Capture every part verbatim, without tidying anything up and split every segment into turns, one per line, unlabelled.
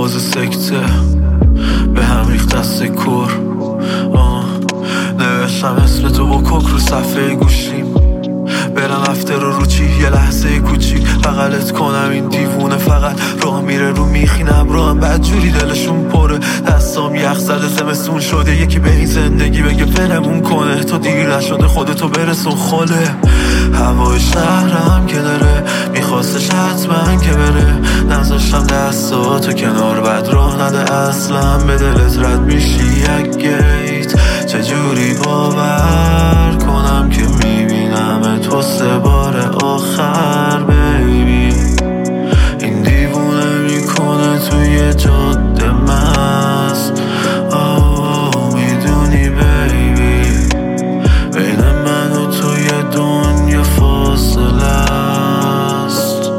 فاز سکته به هم ریخت دست کور. نوشتم اسم تو با کوک رو صفحه گوشیم، برم افتر رو رو چی یه لحظه کوچیک بغلت کنم. این دیوونه فقط راه میره رو میخینم رو هم بدجوری دلشون پره. دستام یخ زده زمستون شده، یکی به این زندگی بگه فنمون کنه. تو دیر نشده خودتو برسون خاله. هوای شهرم که داره میخواستش حتما که بره، نذاشتم دستاتو کنار بد راه نده اصلا به دلت رد میشی یک گیت. چجوری باور کنم که میبینم تو سه بار آخر بیبی. این دیوونه میکنه توی جاده مست. آه میدونی بیبی بین من و توی دنیا فاصله است.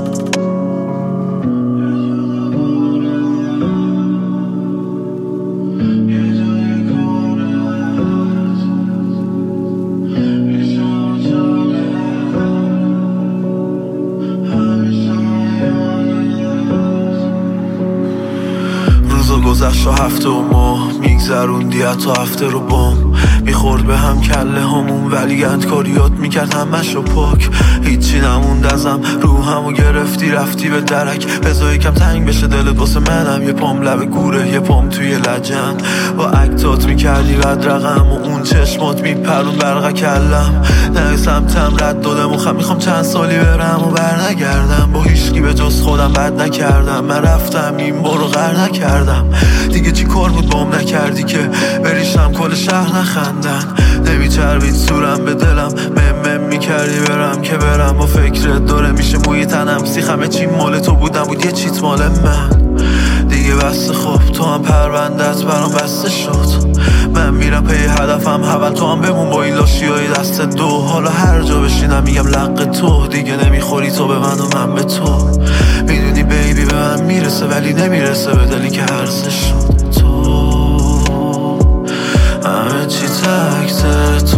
گذشت و هفته و ماه میگذروندی حتی هفته رو بام. میخورد به هم کله همون ولی اندکاریات میکرد همش رو پاک. هیچی نموند ازم روحمو گرفتی رفتی به درک. بذار یکم تنگ بشه دلت واسه منم. یه پام لب گوره یه پام توی لجن. با اکتات میکردی رد رقم و اون چشمات میپرون برقه کلم. نه سمتم رد دادم و خم میخوام چند سالی برم و بر نگردم. با هیچکی به جز خودم بد نکردم. من رفتم این بارو غر نکردم. دیگه چی کار بود بام نکردی که بریشم کل شهر نخندن. نمیچربید صورم به دلم مم مم میکردی برم که برم. با فکرت داره میشه موی تنم سیخمه چی مال تو بود نبود یه چیت مال من. دیگه بسته خوب تو هم پروندت برام بسته شد. من میرم پی هدفم حول تو هم بمون با این لاشی های دست دو. حالا هر جا بشینم میگم لق تو. دیگه نمیخوری تو به من و من به تو. میدونی بیبی به من میرسه ولی نمیرسه به دلی که هرزه شد. تو همه چی تک